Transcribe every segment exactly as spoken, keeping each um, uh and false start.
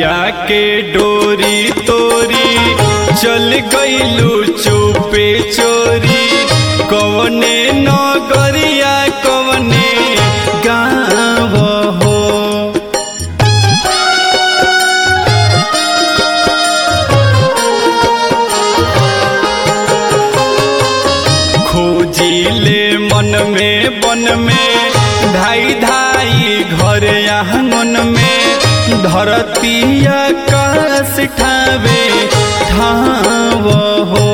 नैया के डोरी तोरी चल गईलू चुपे चोरी कवने नगरिया कवने गाँव हो। खोजिले मन में बन में धाई धाई घर आंगन में धरती आकाश ठावे ठाव हो।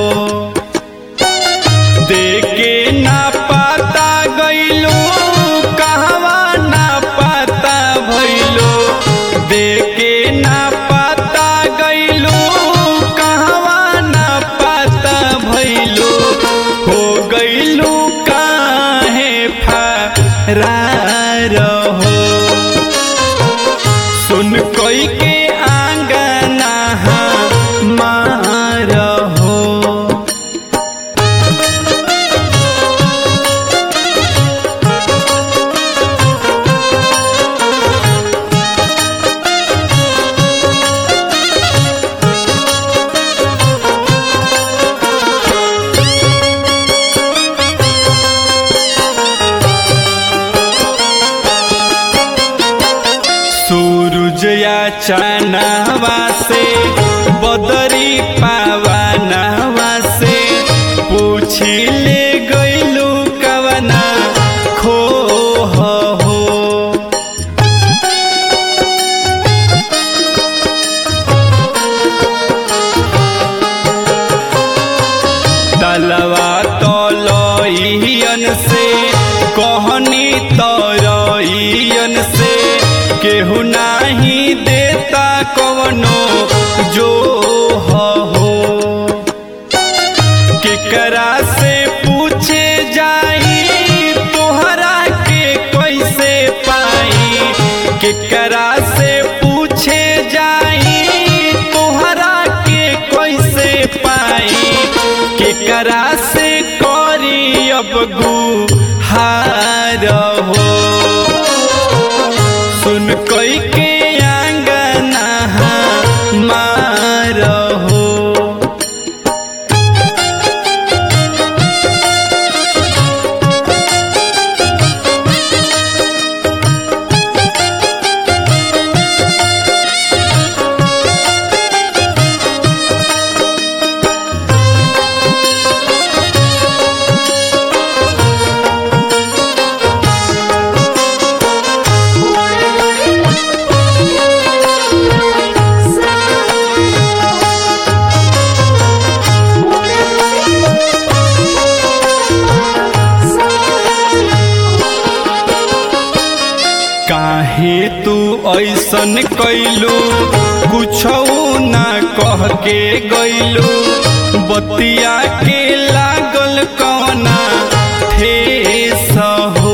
देखे ना पाता गईलो कहवा ना पाता भइलो देखे ना पाता गईलो कहवा ना पाता भइलो हो गईलो काहे फरार हो। सुन कोई के आंगना मार हो। सूरज या चानवा से बदरी पावनवा से पूछी ले गईलू कवना खो हो। तलवा तलइयन से कहनी तरइयन से केहू नाही देता कवनो जो हो। केकरा से पूछे जाई तोहरा के कैसे पाई केकरा से पूछे जाई तोहरा के कैसे पाई केकरा से करी अब गुहार हो। सुन कोई के आंगना मार हो। काहे तू ऐसन कैलू कुछो ना कह के गईलू बतिया के लागल कवना ठेस हो।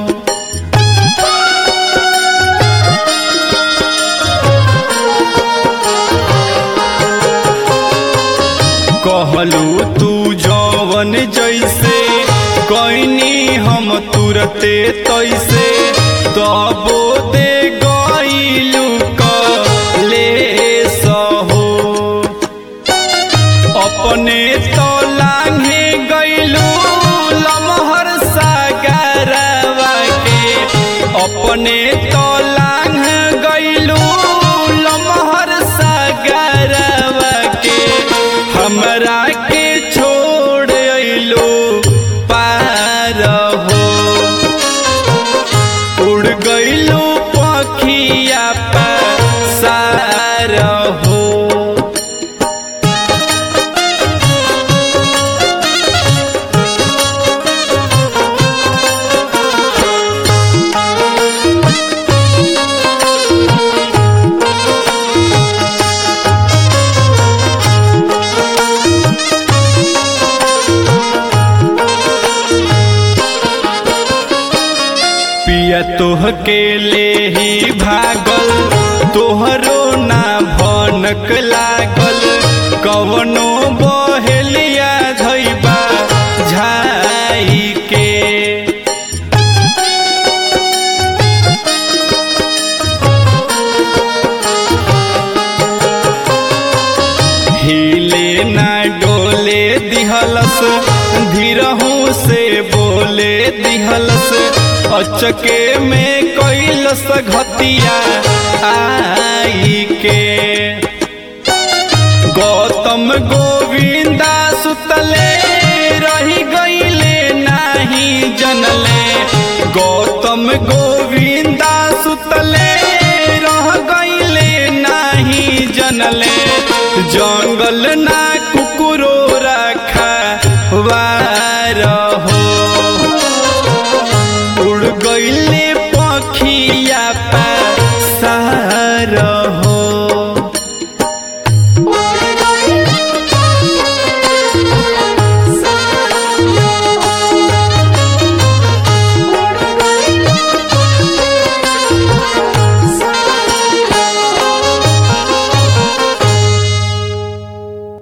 कहलू तू जवन जैसे कैनी हम तुरते तैसे तबो दे गईलू कलेस हो। अपने तो लांघे गईलू लमहर सागरवा के अपने तो लांघ गईलू लमहर सागरवा के हमरा के छोड़ अइलू पार हो। उड़ गईलू पखिया पसार हो। पिया तोह के ले ही भागल तोहरो ना भनक लागल कवनो बहेलिया धइबा झाई के। दिहलस धीरहू से बोले दिहलस अचके में कैलस घतिया आई के गौतम गोविंदा सुतले रही गईले नाही जनले गौतम गोविंदा सुतले रह गईले नाही जनले जंगल ना कुकुरो रखा वारहो उड़ गईले पखिया